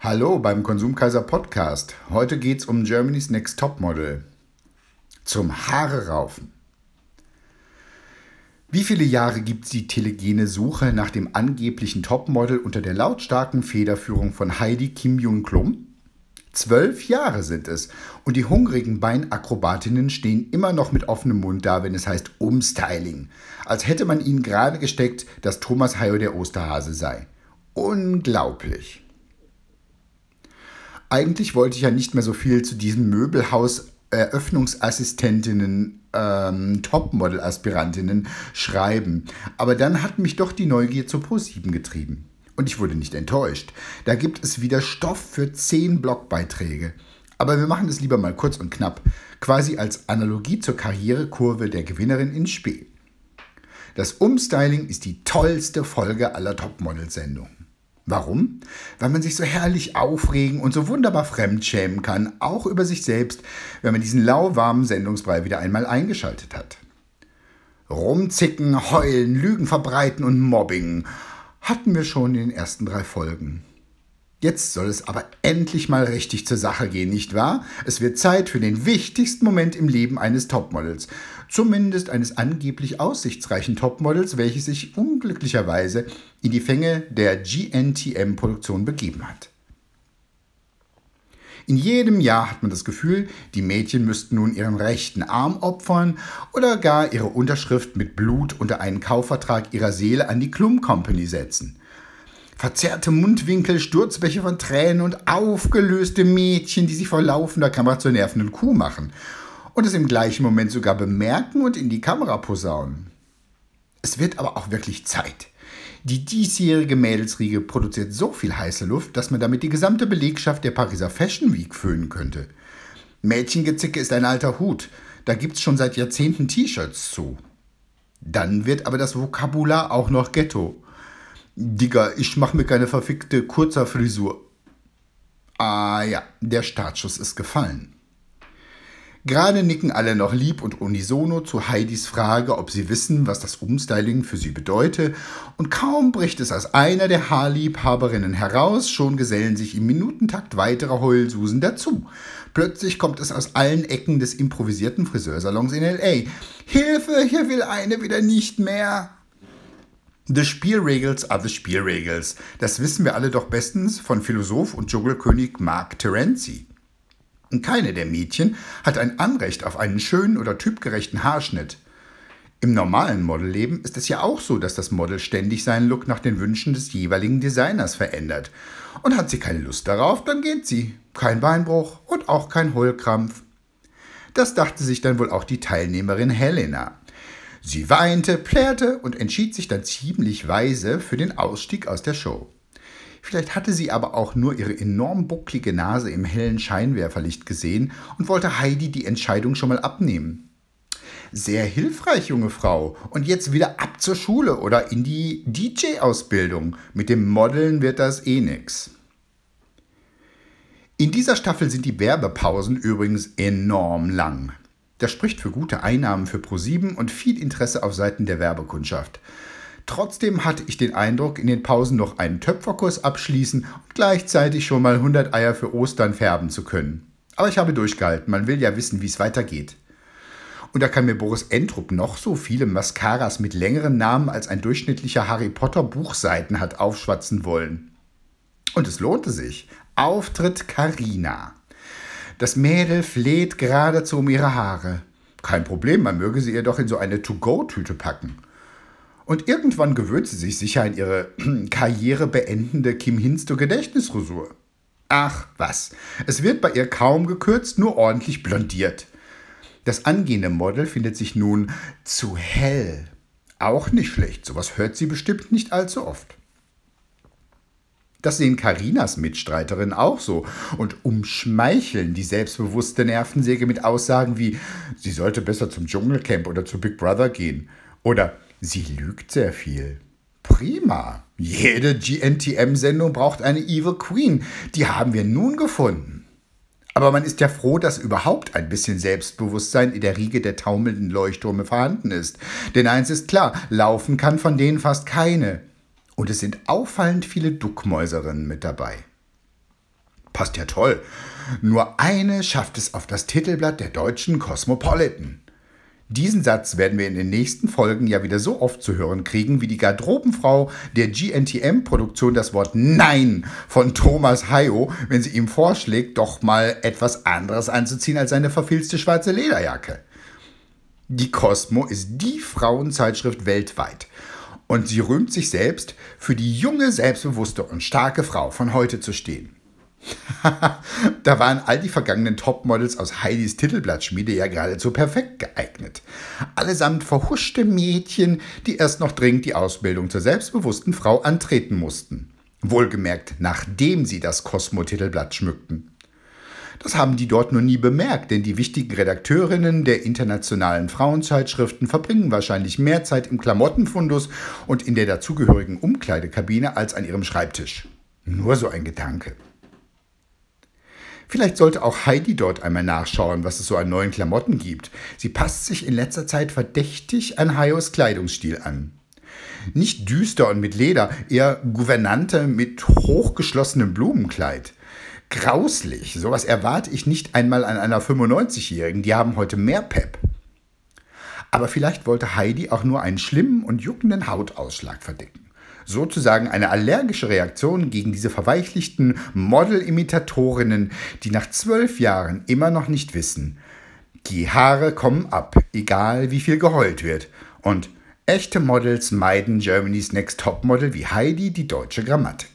Hallo beim Konsumkaiser Podcast. Heute geht's um Germany's Next Topmodel. Zum Haare raufen. Wie viele Jahre gibt's die telegene Suche nach dem angeblichen Topmodel unter der lautstarken Federführung von Heidi Kim Jung-Klum? 12 Jahre sind es und die hungrigen Beinakrobatinnen stehen immer noch mit offenem Mund da, wenn es heißt Umstyling. Als hätte man ihnen gerade gesteckt, dass Thomas Hayo der Osterhase sei. Unglaublich. Eigentlich wollte ich ja nicht mehr so viel zu diesem Möbelhaus Eröffnungsassistentinnen, Topmodel-Aspirantinnen schreiben. Aber dann hat mich doch die Neugier zu ProSieben getrieben. Und ich wurde nicht enttäuscht. Da gibt es wieder Stoff für 10 Blogbeiträge. Aber wir machen es lieber mal kurz und knapp, quasi als Analogie zur Karrierekurve der Gewinnerin in Spee. Das Umstyling ist die tollste Folge aller Topmodel-Sendungen. Warum? Weil man sich so herrlich aufregen und so wunderbar fremdschämen kann, auch über sich selbst, wenn man diesen lauwarmen Sendungsbrei wieder einmal eingeschaltet hat. Rumzicken, heulen, Lügen verbreiten und Mobbing hatten wir schon in den ersten 3 Folgen. Jetzt soll es aber endlich mal richtig zur Sache gehen, nicht wahr? Es wird Zeit für den wichtigsten Moment im Leben eines Topmodels. Zumindest eines angeblich aussichtsreichen Topmodels, welches sich unglücklicherweise in die Fänge der GNTM-Produktion begeben hat. In jedem Jahr hat man das Gefühl, die Mädchen müssten nun ihren rechten Arm opfern oder gar ihre Unterschrift mit Blut unter einen Kaufvertrag ihrer Seele an die Klum Company setzen. Verzerrte Mundwinkel, Sturzbäche von Tränen und aufgelöste Mädchen, die sich vor laufender Kamera zur nervenden Kuh machen und es im gleichen Moment sogar bemerken und in die Kamera posaunen. Es wird aber auch wirklich Zeit. Die diesjährige Mädelsriege produziert so viel heiße Luft, dass man damit die gesamte Belegschaft der Pariser Fashion Week füllen könnte. Mädchengezicke ist ein alter Hut, da gibt's schon seit Jahrzehnten T-Shirts zu. Dann wird aber das Vokabular auch noch Ghetto. Digga, ich mach mir keine verfickte kurzer Frisur. Ah ja, der Startschuss ist gefallen. Gerade nicken alle noch lieb und unisono zu Heidis Frage, ob sie wissen, was das Umstyling für sie bedeute, und kaum bricht es aus einer der Haarliebhaberinnen heraus, schon gesellen sich im Minutentakt weitere Heulsusen dazu. Plötzlich kommt es aus allen Ecken des improvisierten Friseursalons in L.A. Hilfe, hier will eine wieder nicht mehr. The Spielregels are the Spielregels. Das wissen wir alle doch bestens von Philosoph und Dschungelkönig Mark Terenzi. Und keine der Mädchen hat ein Anrecht auf einen schönen oder typgerechten Haarschnitt. Im normalen Modelleben ist es ja auch so, dass das Model ständig seinen Look nach den Wünschen des jeweiligen Designers verändert. Und hat sie keine Lust darauf, dann geht sie. Kein Beinbruch und auch kein Heulkrampf. Das dachte sich dann wohl auch die Teilnehmerin Helena. Sie weinte, plärrte und entschied sich dann ziemlich weise für den Ausstieg aus der Show. Vielleicht hatte sie aber auch nur ihre enorm bucklige Nase im hellen Scheinwerferlicht gesehen und wollte Heidi die Entscheidung schon mal abnehmen. Sehr hilfreich, junge Frau. Und jetzt wieder ab zur Schule oder in die DJ-Ausbildung. Mit dem Modeln wird das eh nix. In dieser Staffel sind die Werbepausen übrigens enorm lang. Das spricht für gute Einnahmen für ProSieben und viel Interesse auf Seiten der Werbekundschaft. Trotzdem hatte ich den Eindruck, in den Pausen noch einen Töpferkurs abschließen und gleichzeitig schon mal 100 Eier für Ostern färben zu können. Aber ich habe durchgehalten, man will ja wissen, wie es weitergeht. Und da kann mir Boris Entrup noch so viele Mascaras mit längeren Namen als ein durchschnittlicher Harry Potter Buchseiten hat aufschwatzen wollen. Und es lohnte sich. Auftritt Carina. Das Mädel fleht geradezu um ihre Haare. Kein Problem, man möge sie ihr doch in so eine To-Go-Tüte packen. Und irgendwann gewöhnt sie sich sicher an ihre karrierebeendende Kim Hinsto-Gedächtnisfrisur. Ach was, es wird bei ihr kaum gekürzt, nur ordentlich blondiert. Das angehende Model findet sich nun zu hell. Auch nicht schlecht, sowas hört sie bestimmt nicht allzu oft. Das sehen Carinas Mitstreiterinnen auch so und umschmeicheln die selbstbewusste Nervensäge mit Aussagen wie, sie sollte besser zum Dschungelcamp oder zu Big Brother gehen oder sie lügt sehr viel. Prima, jede GNTM-Sendung braucht eine Evil Queen, die haben wir nun gefunden. Aber man ist ja froh, dass überhaupt ein bisschen Selbstbewusstsein in der Riege der taumelnden Leuchttürme vorhanden ist. Denn eins ist klar, laufen kann von denen fast keine. Und es sind auffallend viele Duckmäuserinnen mit dabei. Passt ja toll. Nur eine schafft es auf das Titelblatt der deutschen Cosmopolitan. Diesen Satz werden wir in den nächsten Folgen ja wieder so oft zu hören kriegen, wie die Garderobenfrau der GNTM-Produktion das Wort Nein von Thomas Hayo, wenn sie ihm vorschlägt, doch mal etwas anderes anzuziehen als seine verfilzte schwarze Lederjacke. Die Cosmo ist die Frauenzeitschrift weltweit. Und sie rühmt sich selbst, für die junge, selbstbewusste und starke Frau von heute zu stehen. Da waren all die vergangenen Topmodels aus Heidis Titelblattschmiede ja geradezu perfekt geeignet. Allesamt verhuschte Mädchen, die erst noch dringend die Ausbildung zur selbstbewussten Frau antreten mussten. Wohlgemerkt, nachdem sie das Cosmo-Titelblatt schmückten. Das haben die dort nur nie bemerkt, denn die wichtigen Redakteurinnen der internationalen Frauenzeitschriften verbringen wahrscheinlich mehr Zeit im Klamottenfundus und in der dazugehörigen Umkleidekabine als an ihrem Schreibtisch. Nur so ein Gedanke. Vielleicht sollte auch Heidi dort einmal nachschauen, was es so an neuen Klamotten gibt. Sie passt sich in letzter Zeit verdächtig an Hayos Kleidungsstil an. Nicht düster und mit Leder, eher Gouvernante mit hochgeschlossenem Blumenkleid. Grauslich, sowas erwarte ich nicht einmal an einer 95-Jährigen, die haben heute mehr Pep. Aber vielleicht wollte Heidi auch nur einen schlimmen und juckenden Hautausschlag verdecken. Sozusagen eine allergische Reaktion gegen diese verweichlichten Model-Imitatorinnen, die nach 12 Jahren immer noch nicht wissen, die Haare kommen ab, egal wie viel geheult wird. Und echte Models meiden Germany's Next Topmodel wie Heidi die deutsche Grammatik.